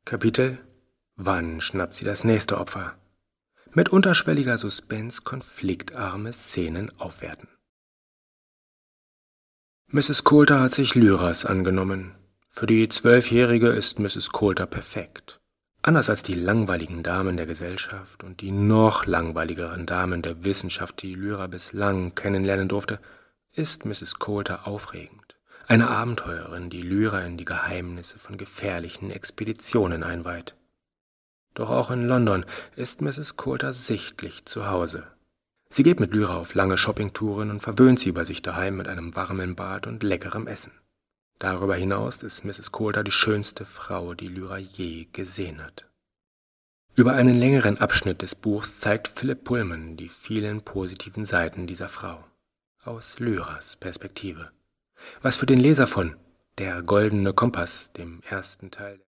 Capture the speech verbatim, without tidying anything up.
Kapitel: Wann schnappt sie das nächste Opfer? Mit unterschwelliger Suspense konfliktarme Szenen aufwerten. Misses Coulter hat sich Lyras angenommen. Für die Zwölfjährige ist Misses Coulter perfekt. Anders als die langweiligen Damen der Gesellschaft und die noch langweiligeren Damen der Wissenschaft, die Lyra bislang kennenlernen durfte, ist Misses Coulter aufregend. Eine Abenteurerin, die Lyra in die Geheimnisse von gefährlichen Expeditionen einweiht. Doch auch in London ist Misses Coulter sichtlich zu Hause. Sie geht mit Lyra auf lange Shoppingtouren und verwöhnt sie bei sich daheim mit einem warmen Bad und leckerem Essen. Darüber hinaus ist Misses Coulter die schönste Frau, die Lyra je gesehen hat. Über einen längeren Abschnitt des Buchs zeigt Philip Pullman die vielen positiven Seiten dieser Frau. Aus Lyras Perspektive. Was für den Leser von »Der goldene Kompass«, dem ersten Teil